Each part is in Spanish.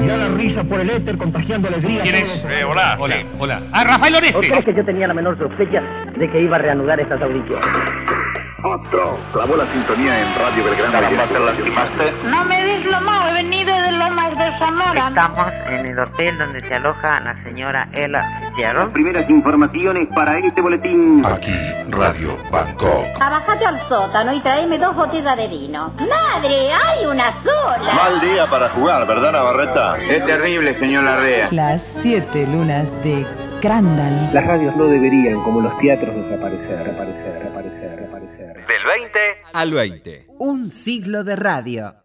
Ya la risa por el éter contagiando alegría. ¿Quién es? Hola. Hola, Sí. hola. ¡Ah, Rafael Oreste! ¿O crees que yo tenía la menor sospecha de que iba a reanudar estas audiciones? Otro clavó la sintonía en Radio Belgrano. Caramba, te lastimaste. No me deslomado, he venido de Lomas de Zamora. Estamos en el hotel donde se aloja la señora Ella Fitzgerald. Primeras informaciones para este boletín. Aquí, Radio Bangkok. Bájate al sótano y tráeme 2 botellas de vino. ¡Madre, hay una sola! Mal día para jugar, ¿verdad, Navarreta? Es terrible, señor Larrea. Las 7 lunas de Crandall. Las radios no deberían, como los teatros, desaparecer. Del 20 al 20. Un siglo de radio.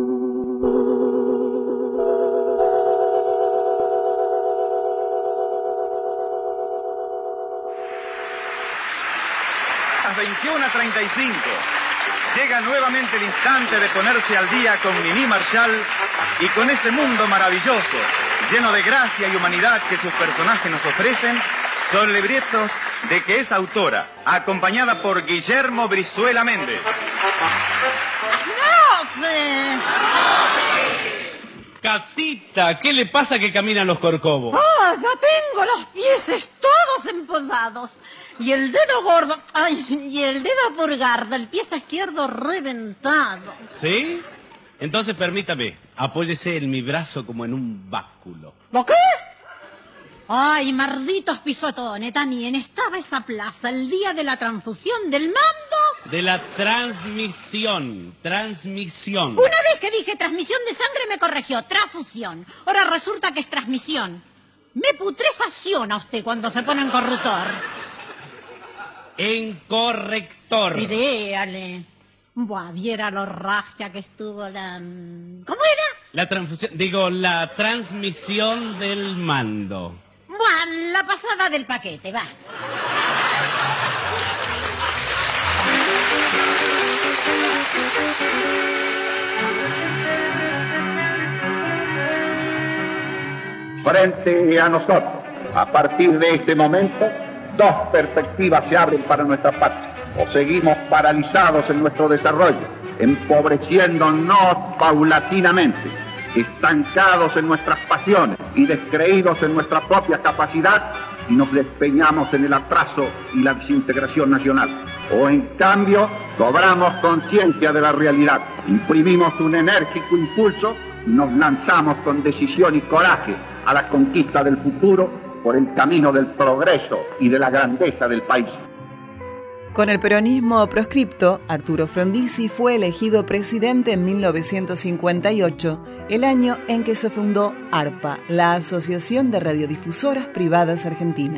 Las 21:35. Llega nuevamente el instante de ponerse al día con Mimi Marshall y con ese mundo maravilloso, lleno de gracia y humanidad que sus personajes nos ofrecen, son libretos de que es autora, acompañada por Guillermo Brizuela Méndez. Catita, ¿qué le pasa que caminan los corcovos? ¡Ah, ya tengo los pies todos emposados! Y el dedo gordo, y el dedo pulgar del pie izquierdo reventado. ¿Sí? Entonces permítame, apóyese en mi brazo como en un báculo. ¿Lo qué? Ay, malditos pisotones, también estaba esa plaza el día de la transfusión del mando. De la transmisión. Una vez que dije transmisión de sangre me corrigió, transfusión. Ahora resulta que es transmisión. Me putrefacciona usted cuando se pone en corruptor. En corrector. Idéale. Buah, viera lo raja que estuvo la... ¿Cómo era? La transmisión del mando. Buah, la pasada del paquete, va. Frente a nosotros, a partir de este momento, 2 perspectivas se abren para nuestra patria. O seguimos paralizados en nuestro desarrollo, empobreciéndonos paulatinamente, estancados en nuestras pasiones y descreídos en nuestra propia capacidad, y nos despeñamos en el atraso y la desintegración nacional. O en cambio, cobramos conciencia de la realidad, imprimimos un enérgico impulso y nos lanzamos con decisión y coraje a la conquista del futuro por el camino del progreso y de la grandeza del país. Con el peronismo proscripto, Arturo Frondizi fue elegido presidente en 1958, el año en que se fundó ARPA, la Asociación de Radiodifusoras Privadas Argentina.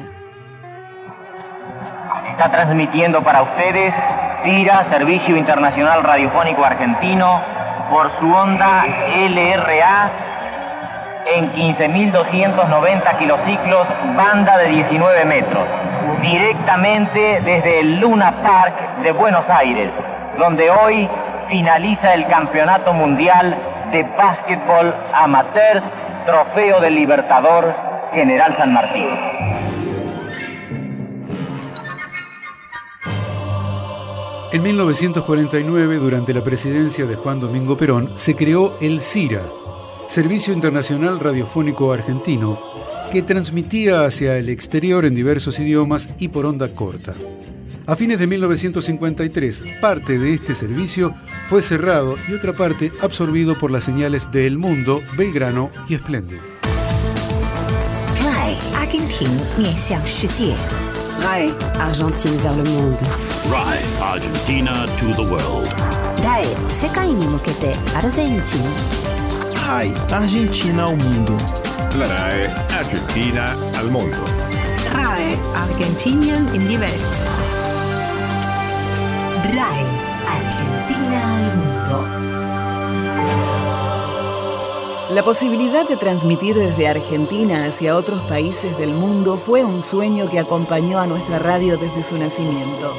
Está transmitiendo para ustedes CIRA, Servicio Internacional Radiofónico Argentino, por su onda LRA en 15.290 kilociclos, banda de 19 metros, directamente desde el Luna Park de Buenos Aires, donde hoy finaliza el Campeonato Mundial de Básquetbol Amateur, Trofeo del Libertador General San Martín. En 1949, durante la presidencia de Juan Domingo Perón, se creó el CIRA, Servicio Internacional Radiofónico Argentino, que transmitía hacia el exterior en diversos idiomas y por onda corta. A fines de 1953, parte de este servicio fue cerrado y otra parte absorbido por las señales de El Mundo, Belgrano y Splendid. RAI Argentina 面向世界 RAI Argentine vers le monde. RAI Argentina to the world. RAI 世界に向けてアルゼンチン RAI Argentina al mundo. La RAI Argentina al mundo. RAI Argentinien in die Welt. RAI Argentina al mundo. La posibilidad de transmitir desde Argentina hacia otros países del mundo fue un sueño que acompañó a nuestra radio desde su nacimiento.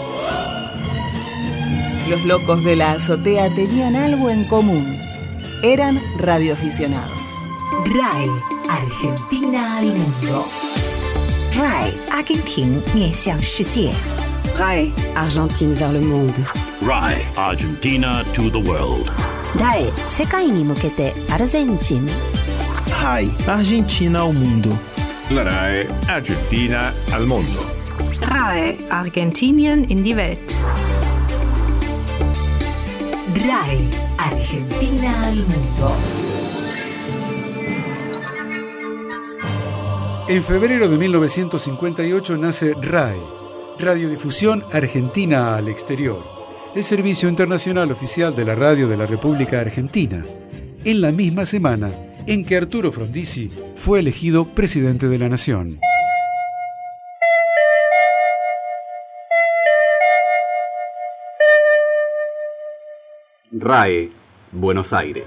Los locos de la azotea tenían algo en común. Eran radioaficionados. RAI Argentina al mundo. RAI Argentina 面向世界 RAI Argentine vers le monde. RAI Argentina to the world. RAI 世界に向けてアルゼンチン RAI, Argentina al mundo. La RAE Argentina al mundo. RAE, Argentinien in die Welt. RAI, Argentina al mundo. En febrero de 1958 nace RAE, Radiodifusión Argentina al Exterior, el servicio internacional oficial de la radio de la República Argentina, en la misma semana en que Arturo Frondizi fue elegido presidente de la Nación. RAE, Buenos Aires.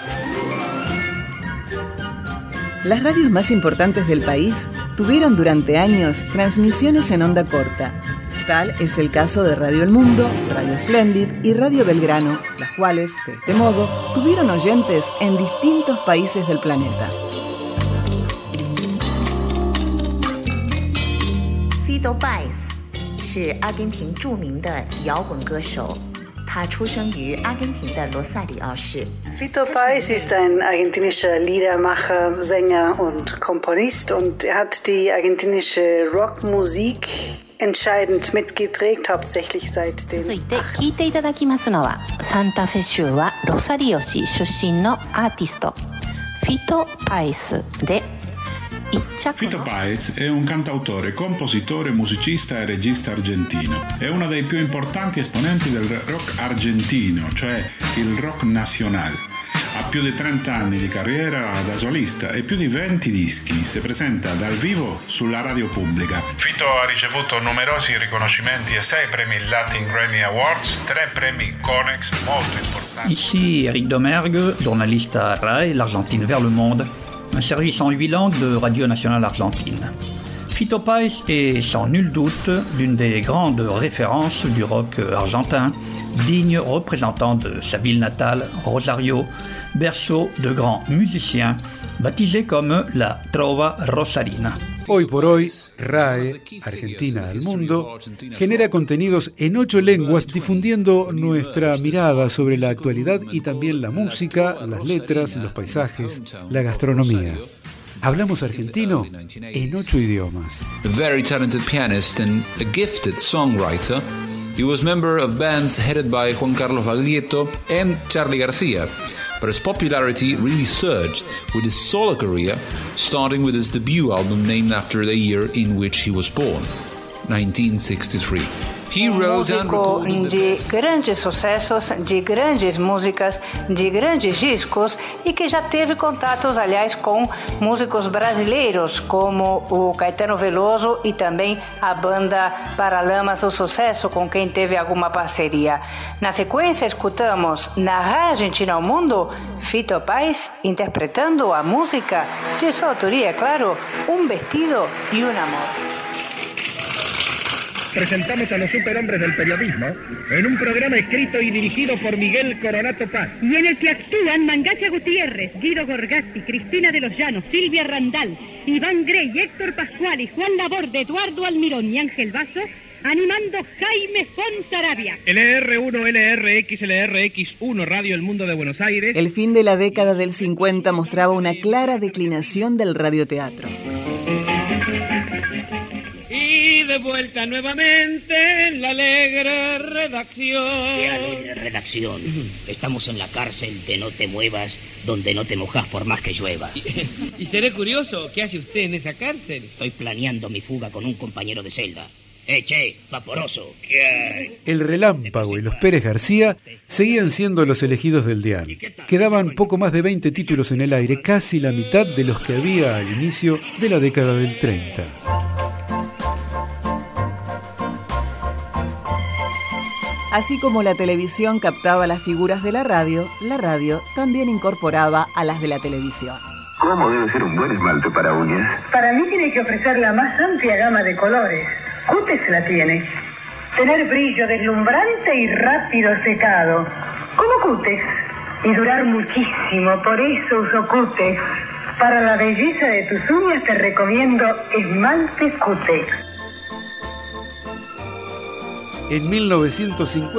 Las radios más importantes del país tuvieron durante años transmisiones en onda corta. Tal es el caso de Radio El Mundo, Radio Splendid y Radio Belgrano, las cuales, de este modo, tuvieron oyentes en distintos países del planeta. Fito Páez 是阿根廷著名的摇滚歌手。 他出生于阿根廷的罗萨里奥市。 Fito Páez ist ein argentinischer Liedermacher, Sänger und Komponist und er hat die argentinische Rockmusik entscheidend mitgeprägt, hauptsächlich seit den 続いて聴いていただきますのはサンタフェ州はロサリオ市出身のアーティストフィト・パエスで Fito Páez è un cantautore, compositore, musicista e regista argentino. È uno dei più importanti esponenti del rock argentino, cioè il rock nazionale. Ha più di 30 anni di carriera da solista e più di 20 dischi. Si presenta dal vivo sulla radio pubblica. Fito ha ricevuto numerosi riconoscimenti e 6 premi Latin Grammy Awards, 3 premi Konex molto importanti. Ici Eric Domergue, journaliste à RAE, l'Argentine vers le monde. Un service en 8 langues de Radio Nationale Argentine. Fito Páez est sans nul doute l'une des grandes références du rock argentin, digne représentant de sa ville natale, Rosario, berceau de grands musiciens, baptisé comme la Trova Rosarina. Hoy por hoy, RAE, Argentina al mundo, genera contenidos en 8 lenguas difundiendo nuestra mirada sobre la actualidad y también la música, las letras, los paisajes, la gastronomía. Hablamos argentino en 8 idiomas. A very talented pianist and a gifted songwriter, he was member of bands headed by Juan Carlos Baglietto and Charly García. But his popularity really surged with his solo career, starting with his debut album named after the year in which he was born, 1963. He wrote and recorded de grandes sucessos, de grandes músicas, de grandes discos e que já teve contatos, aliás, com músicos brasileiros como o Caetano Veloso e também a banda Paralamas do Sucesso, com quem teve alguma parceria. Na sequência, escutamos na RAE Argentina ao Mundo, Fito Páez interpretando a música de sua autoria, claro, Un Vestido y un Amor. Presentamos a los superhombres del periodismo en un programa escrito y dirigido por Miguel Coronato Paz. Y en el que actúan Mangacha Gutiérrez, Guido Gorgasti, Cristina de los Llanos, Silvia Randal, Iván Grey, Héctor Pascual y Juan Laborde, Eduardo Almirón y Ángel Vaso, animando Jaime Fontarabia. LR1, LRX, LRX1, Radio El Mundo de Buenos Aires. El fin de la década del 50 mostraba una clara declinación del radioteatro. De vuelta nuevamente en la alegre redacción. ¿Qué alegre redacción? Estamos en la cárcel de No Te Muevas, donde no te mojas por más que llueva. Y seré curioso, ¿qué hace usted en esa cárcel? Estoy planeando mi fuga con un compañero de celda. Che, vaporoso, ¿qué hay? El Relámpago y los Pérez García seguían siendo los elegidos del DIAN. Quedaban poco más de 20 títulos en el aire, casi la mitad de los que había al inicio de la década del 30. Así como la televisión captaba las figuras de la radio también incorporaba a las de la televisión. ¿Cómo debe ser un buen esmalte para uñas? Para mí tiene que ofrecer la más amplia gama de colores. Cutex la tiene. Tener brillo deslumbrante y rápido secado. Como Cutex. Y durar muchísimo, por eso uso Cutex. Para la belleza de tus uñas te recomiendo esmalte Cutex. En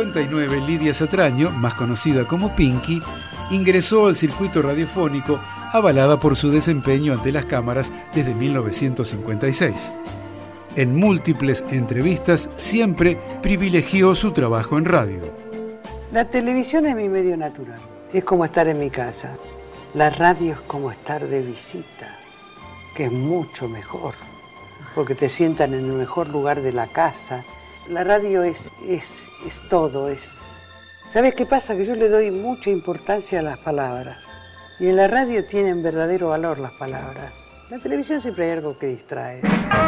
1959, Lidia Satraño, más conocida como Pinky, ingresó al circuito radiofónico avalada por su desempeño ante las cámaras desde 1956. En múltiples entrevistas siempre privilegió su trabajo en radio. La televisión es mi medio natural, es como estar en mi casa. La radio es como estar de visita, que es mucho mejor, porque te sientan en el mejor lugar de la casa. La radio es todo, ¿Sabes qué pasa? Que yo le doy mucha importancia a las palabras. Y en la radio tienen verdadero valor las palabras. En la televisión siempre hay algo que distrae.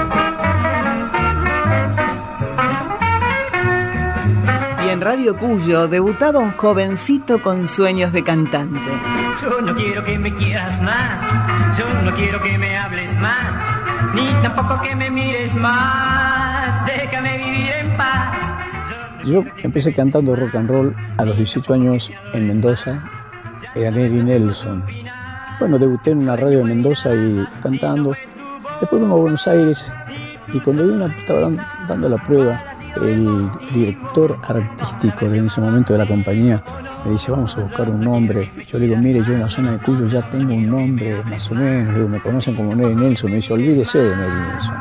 Y en Radio Cuyo debutaba un jovencito con sueños de cantante. Yo no quiero que me quieras más, yo no quiero que me hables más, ni tampoco que me mires más, déjame vivir en paz. Yo empecé cantando rock and roll a los 18 años en Mendoza, en Neri Nelson. Bueno, debuté en una radio de Mendoza y cantando. Después vengo a Buenos Aires y cuando estaba dando la prueba, el director artístico de en ese momento de la compañía me dice, vamos a buscar un nombre. Yo le digo, mire, yo en la zona de Cuyo ya tengo un nombre, más o menos. Le digo, me conocen como Neri Nelson. Me dice, olvídese de Neri Nelson.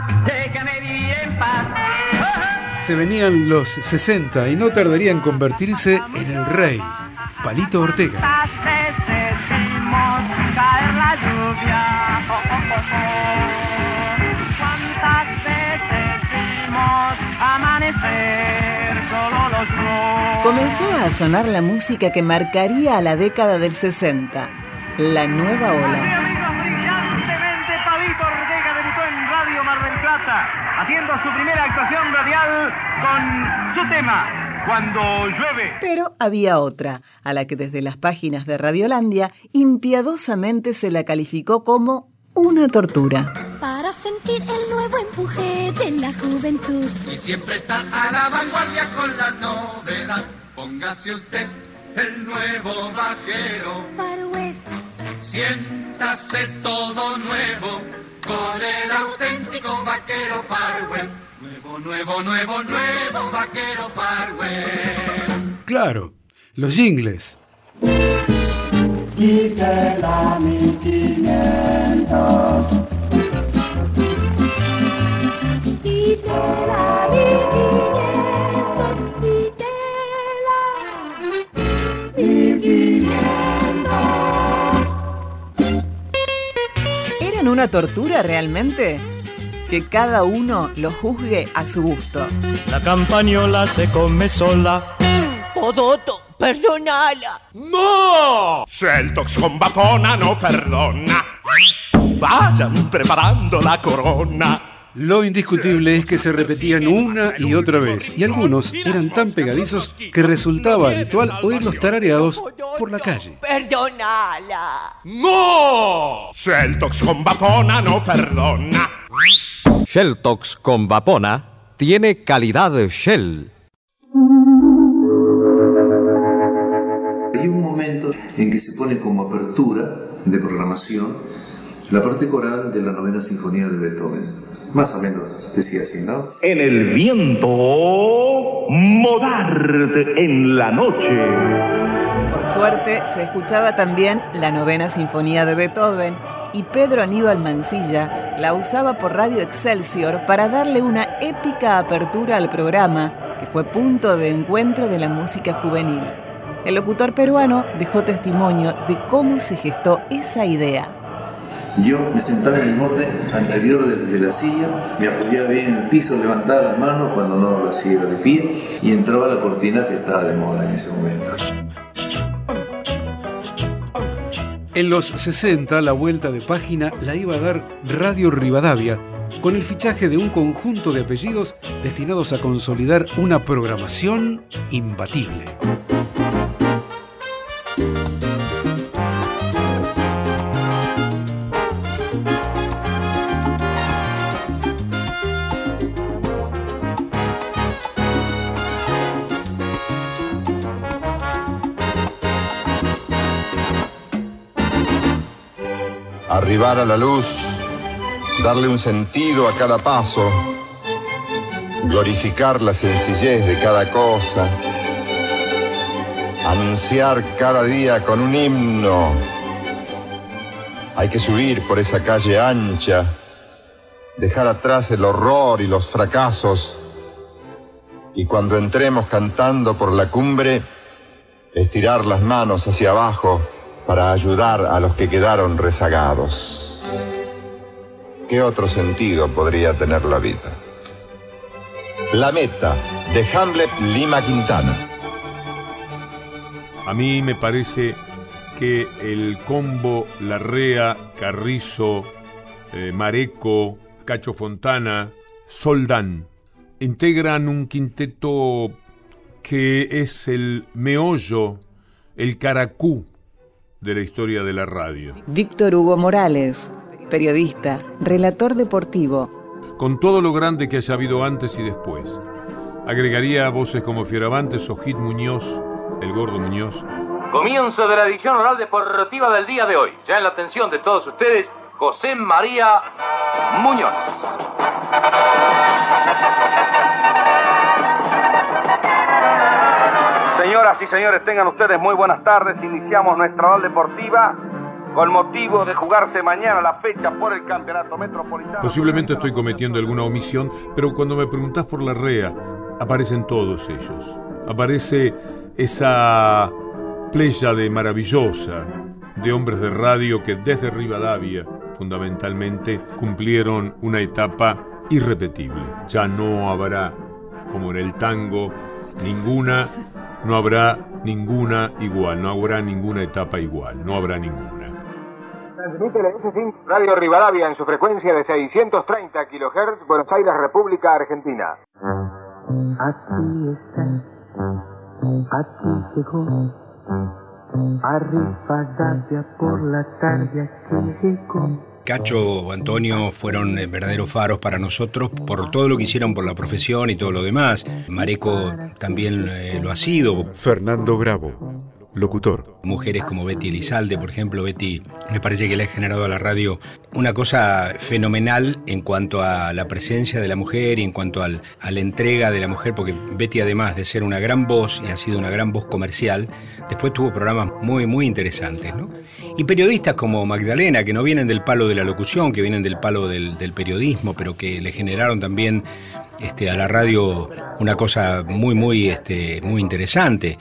Se venían los 60 y no tardaría en convertirse en el rey, Palito Ortega. ¿Cuántas veces vimos caer la lluvia? ¿Cuántas veces vimos amanecer solo los dos? Comenzaba a sonar la música que marcaría a la década del 60, la nueva ola. Palito Ortega debutó en Radio Mar del Plata, haciendo su primera actuación radial con su tema, Cuando llueve. Pero había otra, a la que desde las páginas de Radiolandia impiadosamente se la calificó como una tortura. Para sentir el nuevo empuje de la juventud y siempre estar a la vanguardia con la novedad, póngase usted el nuevo vaquero Far West. Siéntase todo nuevo con el auténtico vaquero Far West. Nuevo vaquero Far West. Claro, los jingles. Quítela 1500. Quítela 1500. Quítela 1500. ¿Eran una tortura realmente? Que cada uno lo juzgue a su gusto. La campañola se come sola. Podoto, perdonala. ¡No! Sheltox con Vapona no perdona. Vayan preparando la corona. Lo indiscutible es que se repetían una y otra vez, y algunos eran tan pegadizos que resultaba habitual oírlos tarareados por la calle. Perdonala. ¡No! Sheltox con Vapona no perdona. Sheltox con Vapona tiene calidad Shell. Hay un momento en que se pone como apertura de programación la parte coral de la Novena Sinfonía de Beethoven. Más o menos decía así, ¿no? En el viento, Modart en la noche. Por suerte, se escuchaba también la Novena Sinfonía de Beethoven y Pedro Aníbal Mancilla la usaba por Radio Excelsior para darle una épica apertura al programa, que fue punto de encuentro de la música juvenil. El locutor peruano dejó testimonio de cómo se gestó esa idea. Yo me sentaba en el borde anterior de la silla, me apoyaba bien en el piso, levantaba las manos cuando no lo hacía de pie y entraba la cortina que estaba de moda en ese momento. En los 60, la vuelta de página la iba a dar Radio Rivadavia, con el fichaje de un conjunto de apellidos destinados a consolidar una programación imbatible. Arribar a la luz, darle un sentido a cada paso, glorificar la sencillez de cada cosa, anunciar cada día con un himno Hay que subir por esa calle ancha, dejar atrás el horror y los fracasos, y cuando entremos cantando por la cumbre, estirar las manos hacia abajo para ayudar a los que quedaron rezagados. ¿Qué otro sentido podría tener la vida? La meta, de Hamlet Lima Quintana. A mí me parece que el combo Larrea, Carrizo, Mareco, Cacho Fontana, Soldán integran un quinteto que es el meollo, el caracú de la historia de la radio. Víctor Hugo Morales, periodista, relator deportivo. Con todo lo grande que haya habido antes y después. Agregaría voces como Fioravantes o Hit Muñoz, el Gordo Muñoz. Comienzo de la edición oral deportiva del día de hoy. Ya en la atención de todos ustedes, José María Muñoz. Señoras y señores, tengan ustedes muy buenas tardes. Iniciamos nuestra oral deportiva con motivo de jugarse mañana la fecha por el Campeonato Metropolitano. Posiblemente estoy cometiendo alguna omisión, pero cuando me preguntás por Larrea, aparecen todos ellos. Aparece esa pléyade maravillosa de hombres de radio que desde Rivadavia, fundamentalmente, cumplieron una etapa irrepetible. Ya no habrá, como en el tango, no habrá ninguna igual, no habrá ninguna etapa igual, no habrá ninguna. Transmite la S5 Radio Rivadavia en su frecuencia de 630 kHz, Buenos Aires, República Argentina. Aquí está, aquí llegó, a Rivadavia por la tarde aquí llegó. Cacho, Antonio fueron verdaderos faros para nosotros por todo lo que hicieron por la profesión y todo lo demás. Mareco también lo ha sido. Fernando Bravo, locutor. Mujeres como Betty Elizalde, por ejemplo. Betty me parece que le ha generado a la radio una cosa fenomenal en cuanto a la presencia de la mujer y en cuanto a la entrega de la mujer, porque Betty, además de ser una gran voz y ha sido una gran voz comercial, después tuvo programas muy, muy interesantes, ¿no? Y periodistas como Magdalena, que no vienen del palo de la locución, que vienen del palo del periodismo, pero que le generaron también a la radio una cosa muy, muy, muy interesante.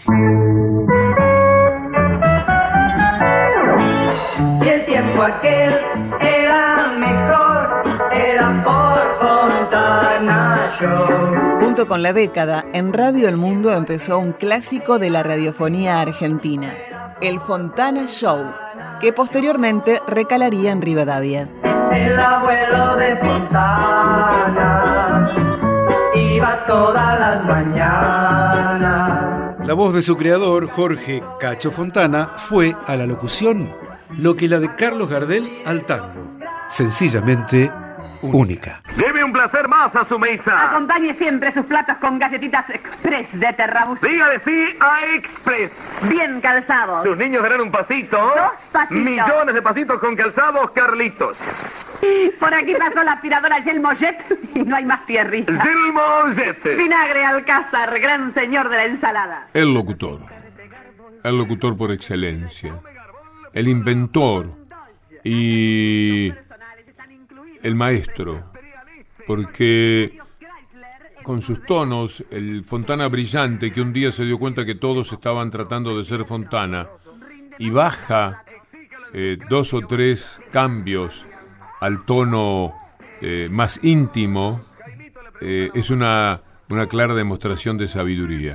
Y el tiempo aquel era mejor, era por Fontana Show. Junto con la década, en Radio El Mundo empezó un clásico de la radiofonía argentina, el Fontana Show, que posteriormente recalaría en Rivadavia. El abuelo de Fontana iba todas las mañanas. La voz de su creador, Jorge Cacho Fontana, fue a la locución lo que la de Carlos Gardel al tango. Sencillamente única. Debe un placer más a su mesa. Acompañe siempre sus platos con galletitas Express de Terrabuzón. Dígale sí a Express. Bien calzados. Sus niños darán un pasito. 2 pasitos. Millones de pasitos con calzados, Carlitos. Por aquí pasó la aspiradora Gelmojet y no hay más tierrita. Gelmojet. Vinagre Alcázar, gran señor de la ensalada. El locutor por excelencia, el inventor y el maestro, porque con sus tonos, el Fontana brillante, que un día se dio cuenta que todos estaban tratando de ser Fontana, y baja 2 o 3 cambios al tono más íntimo, es una clara demostración de sabiduría.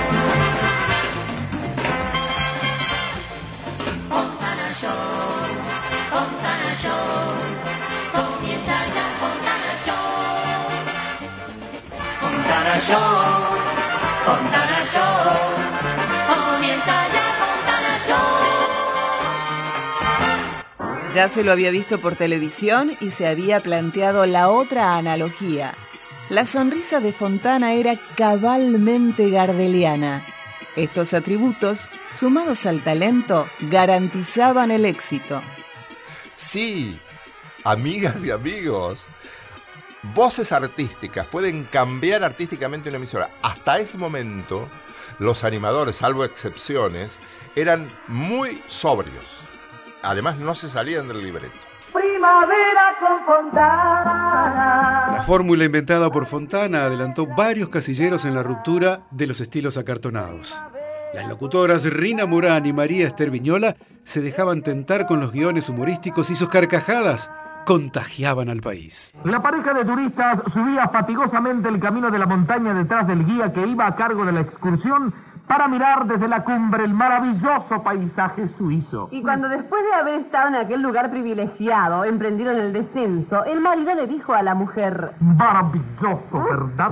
Ya se lo había visto por televisión y se había planteado la otra analogía. La sonrisa de Fontana era cabalmente gardeliana. Estos atributos, sumados al talento, garantizaban el éxito. Sí, amigas y amigos, voces artísticas pueden cambiar artísticamente una emisora. Hasta ese momento, los animadores, salvo excepciones, eran muy sobrios. además no se salían del libreto. Primavera con Fontana. La fórmula inventada por Fontana adelantó varios casilleros en la ruptura de los estilos acartonados. Las locutoras Rina Morán y María Esther Viñola se dejaban tentar con los guiones humorísticos y sus carcajadas contagiaban al país. La pareja de turistas subía fatigosamente el camino de la montaña detrás del guía que iba a cargo de la excursión para mirar desde la cumbre el maravilloso paisaje suizo. Y cuando después de haber estado en aquel lugar privilegiado, emprendieron el descenso, el marido le dijo a la mujer: maravilloso, ¿verdad?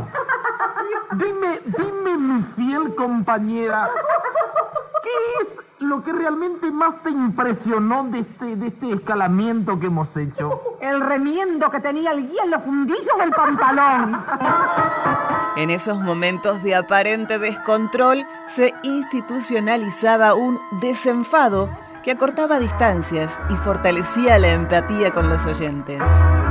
Dime, mi fiel compañera, ¿qué es lo que realmente más te impresionó de este escalamiento que hemos hecho? El remiendo que tenía el guía en los fundillos del pantalón. En esos momentos de aparente descontrol se institucionalizaba un desenfado que acortaba distancias y fortalecía la empatía con los oyentes.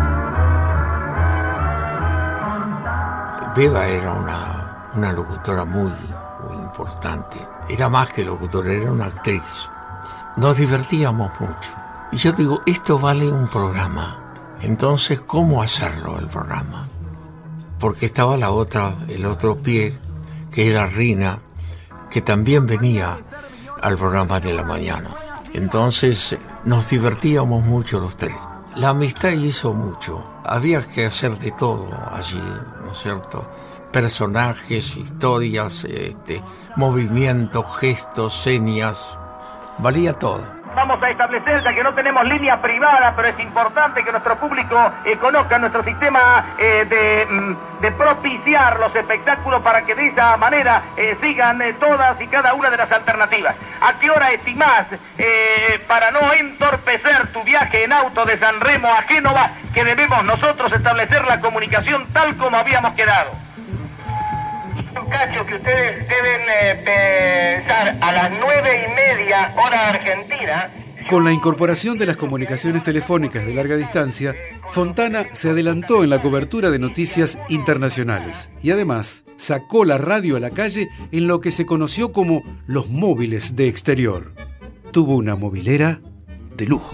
Beba era una locutora muy importante. Era más que locutora, era una actriz. Nos divertíamos mucho. Y yo digo, esto vale un programa. Entonces, ¿cómo hacerlo el programa? Porque estaba el otro pie, que era Rina, que también venía al programa de la mañana. Entonces nos divertíamos mucho los tres. La amistad hizo mucho. Había que hacer de todo allí, ¿no es cierto? Personajes, historias, movimientos, gestos, señas. Valía todo. Vamos a establecer, ya que no tenemos línea privada, pero es importante que nuestro público conozca nuestro sistema de propiciar los espectáculos para que de esa manera sigan todas y cada una de las alternativas. ¿A qué hora estimás, para no entorpecer tu viaje en auto de San Remo a Génova, que debemos nosotros establecer la comunicación tal como habíamos quedado? Cacho, que ustedes deben pensar a las 9:30 hora argentina. Con la incorporación de las comunicaciones telefónicas de larga distancia, Fontana se adelantó en la cobertura de noticias internacionales y además sacó la radio a la calle en lo que se conoció como los móviles de exterior. Tuvo una movilera de lujo.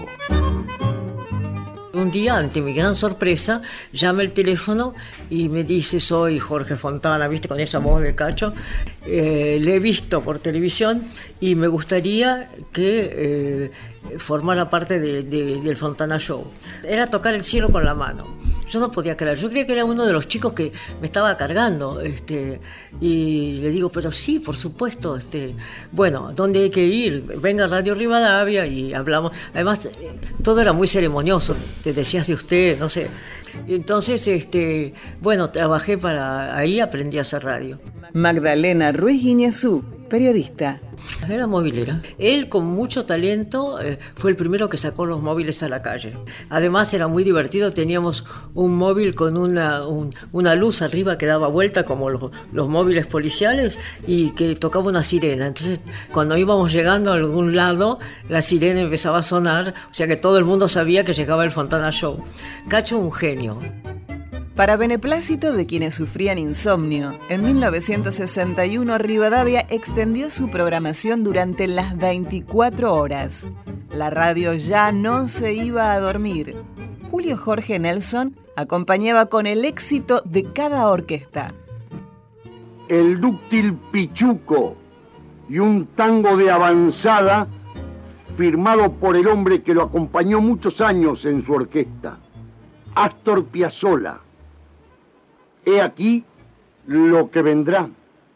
Un día, ante mi gran sorpresa, llama el teléfono y me dice: soy Jorge Fontana, ¿viste? Con esa voz de Cacho. Le he visto por televisión y me gustaría que formara parte del Fontana Show. Era tocar el cielo con la mano. Yo no podía creer. Yo creía que era uno de los chicos que me estaba cargando. Y le digo, pero sí, por supuesto. Bueno, ¿dónde hay que ir? Venga a Radio Rivadavia y hablamos. Además, todo era muy ceremonioso. Te decías de usted, no sé. Entonces, bueno, trabajé ahí, aprendí a hacer radio. Magdalena Ruiz Guiñazú, periodista. Era movilera. Él, con mucho talento, fue el primero que sacó los móviles a la calle. Además, era muy divertido. Teníamos un móvil con una luz arriba que daba vuelta como los móviles policiales y que tocaba una sirena. Entonces, cuando íbamos llegando a algún lado, la sirena empezaba a sonar, o sea que todo el mundo sabía que llegaba el Fontana Show. Cacho, un genio. Para beneplácito de quienes sufrían insomnio, en 1961 Rivadavia extendió su programación durante las 24 horas. La radio ya no se iba a dormir. Julio Jorge Nelson acompañaba con el éxito de cada orquesta. El dúctil Pichuco y un tango de avanzada firmado por el hombre que lo acompañó muchos años en su orquesta, Astor Piazzolla. He aquí lo que vendrá.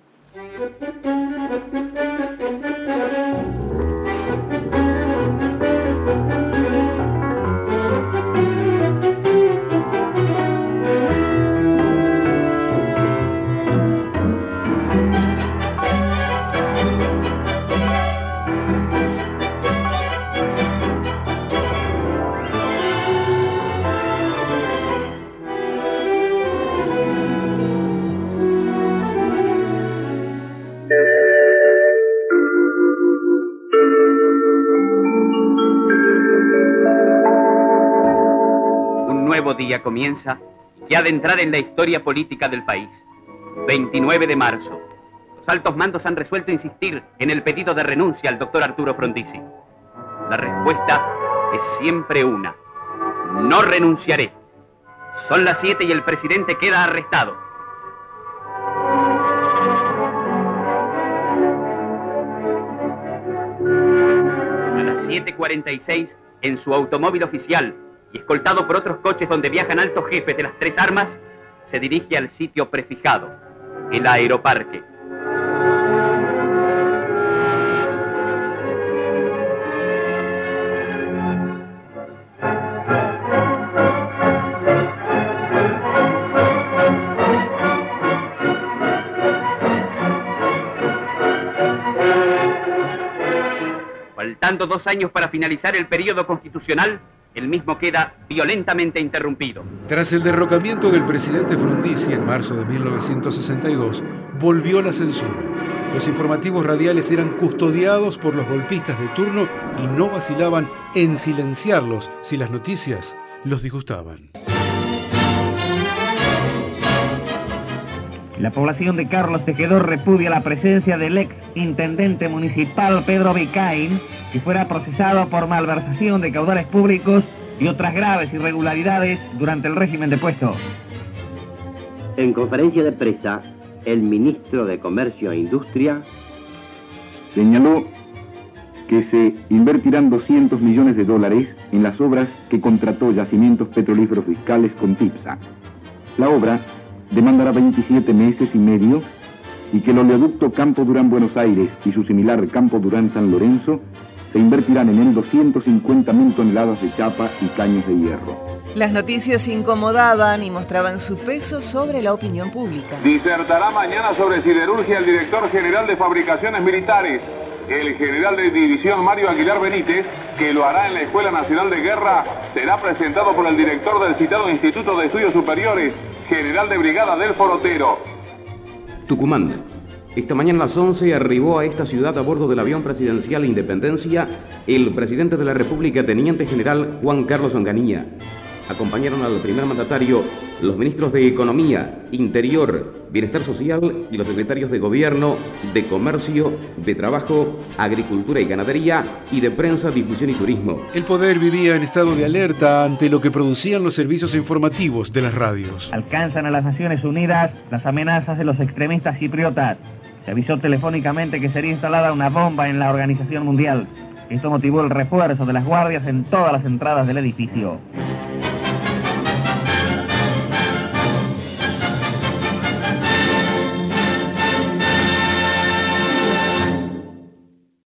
Nuevo día comienza y ha de entrar en la historia política del país. 29 de marzo. Los altos mandos han resuelto insistir en el pedido de renuncia al doctor Arturo Frondizi. La respuesta es siempre una. No renunciaré. Son las 7 y el presidente queda arrestado. A las 7:46, en su automóvil oficial y escoltado por otros coches donde viajan altos jefes de las tres armas, se dirige al sitio prefijado, el Aeroparque. Faltando 2 años para finalizar el periodo constitucional, el mismo queda violentamente interrumpido. Tras el derrocamiento del presidente Frondizi en marzo de 1962, volvió la censura. Los informativos radiales eran custodiados por los golpistas de turno y no vacilaban en silenciarlos si las noticias los disgustaban. La población de Carlos Tejedor repudia la presencia del ex intendente municipal Pedro Vicaín, que fuera procesado por malversación de caudales públicos y otras graves irregularidades durante el régimen depuesto. En conferencia de prensa, el ministro de Comercio e Industria señaló que se invertirán $200 millones en las obras que contrató Yacimientos Petrolíferos Fiscales con TIPSA. La obra demandará 27 meses y medio y que el oleoducto Campo Durán-Buenos Aires y su similar Campo Durán-San Lorenzo se invertirán en él 250.000 toneladas de chapa y caños de hierro. Las noticias incomodaban y mostraban su peso sobre la opinión pública. Disertará mañana sobre siderurgia el director general de Fabricaciones Militares, el general de división Mario Aguilar Benítez, que lo hará en la Escuela Nacional de Guerra. Será presentado por el director del citado Instituto de Estudios Superiores, general de brigada Delfo Otero. Tucumán. Esta mañana a las 11 arribó a esta ciudad a bordo del avión presidencial Independencia el presidente de la República, teniente general Juan Carlos Onganía. Acompañaron al primer mandatario los ministros de Economía, Interior, Bienestar Social y los secretarios de Gobierno, de Comercio, de Trabajo, Agricultura y Ganadería y de Prensa, Difusión y Turismo. El poder vivía en estado de alerta ante lo que producían los servicios informativos de las radios. Alcanzan a las Naciones Unidas las amenazas de los extremistas chipriotas. Se avisó telefónicamente que sería instalada una bomba en la Organización Mundial. Esto motivó el refuerzo de las guardias en todas las entradas del edificio.